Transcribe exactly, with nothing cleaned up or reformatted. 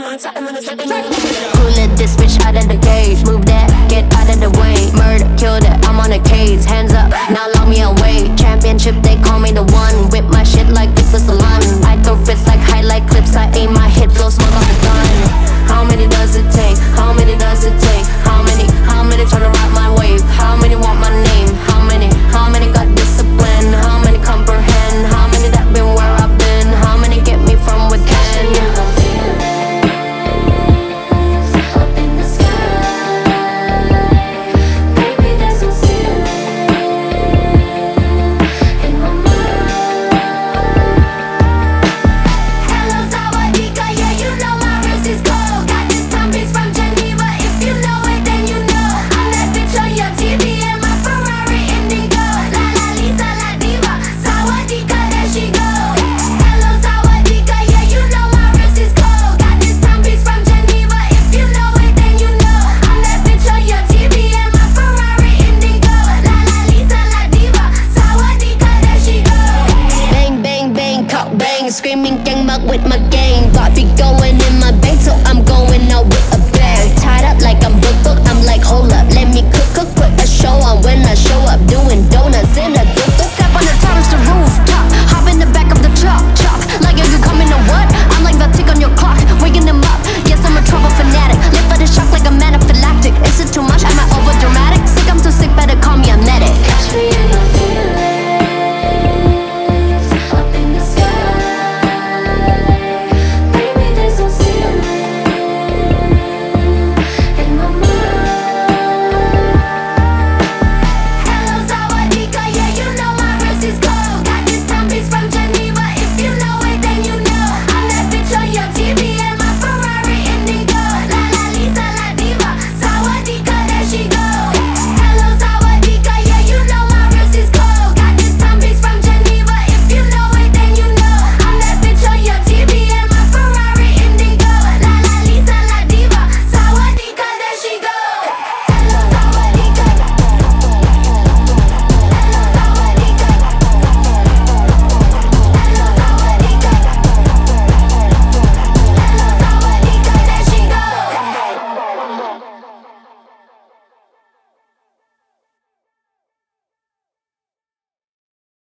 Who let this bitch out of the cage? Move that, get out of the way. Murder, killed it, I'm on a case. Hands up, now lock me away. Championship, they call me the one. Whip my shit like it's a salon. I throw fits like highlight clips. I aim my hit, blow smoke off the gun.